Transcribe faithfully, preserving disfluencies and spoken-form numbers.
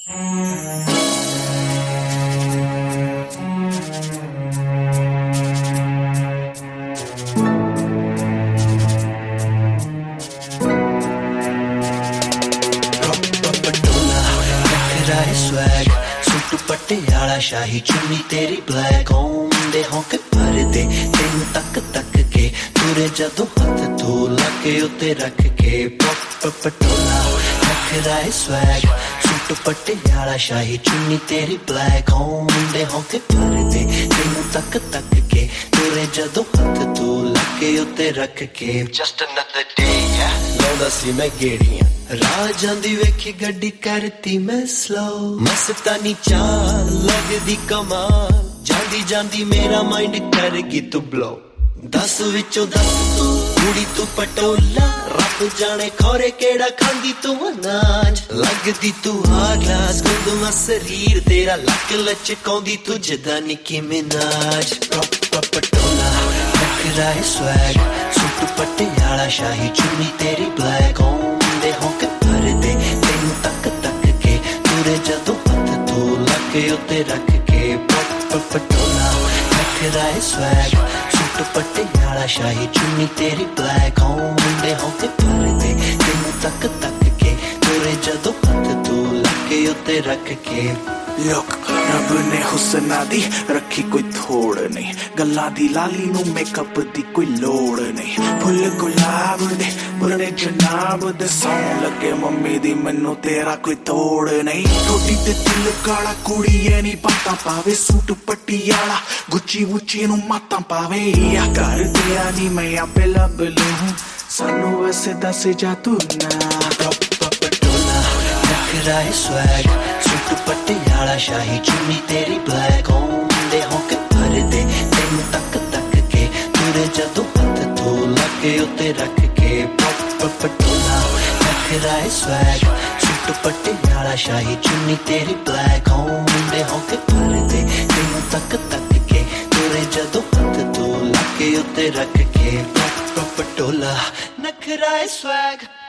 Swag suit Patiala शाही चुन्नी तेरी black होंदे होंके भर दे तेन तक तक के तुरे जदों हथ तू लगे उत्ते रख के पप पटोला नखरा है स्वैग सूट पटियाला शाही चुन्नी तेरी ब्लैक होंदे होंके भर दे तेन तक तक के तुरे जदों हथ तू लगे उत्ते रख के जस्ट अनदर डे लाउंदा सी मैं गेड़ियां राह जांदी वेखी गड्डी करती मैं स्लो मस्तानी चाल लगदी कमाल जांदी जांदी मेरा माइंड करगी तू ब्लो दस विचों दस तू कुड़ी तू पटोला रब जाने खौरे केड़ा खांदी तू अनाज लगदी तू हार ग्लास गुंदमा शरीर तेरा लक लचकाउंदी तू जदा निकी मिनाज पटोला नखरा है स्वैग सूट पटियाला शाही चुन्नी तेरी ब्लैक होंदे होंके भर दे तेनू तक तक के तुरे जदों हथ तू लगे उत्ते रख के पप पटोला नखरा है स्वैग सूट पटियाला शाही चुन्नी तेरी ब्लैक होंदे होंके भर दे तेनू तक तक के तुरे जदों हथ तू लगे उत्ते रख के लोक रब ने हुस्ना दी रखी कोई थोड़ नहीं गल्लां दी लाली नू मेकअप दी कोई लोड़ नहीं फुल गुलाब दे बुरने जनाब दे सौं लगे मम्मी दी मैनू तेरा कोई तोड़ नहीं ठोडी ते दिल काला कुड़ी ऐ नी पाता पावे सूट पटियाला गुच्ची वुच्ची नू माता पावे या कर दिया नी मैं आपे लब लूं सानू वैसे दस जा तू ना नखरा है स्वैग सूट पटियाला शाही चुन्नी तेरी ब्लैक होंदे होंके भर दे तेनू तक तक के तुरे जदों हथ तू लगे उत्ते रख के पप पटोला नखरा है स्वैग सूट पटियाला शाही चुन्नी तेरी ब्लैक होंदे होंके भर दे तेनू तक तक के तुरे जदों हथ तू लगे उत्ते रख के पप पटोला नखरा है स्वैग।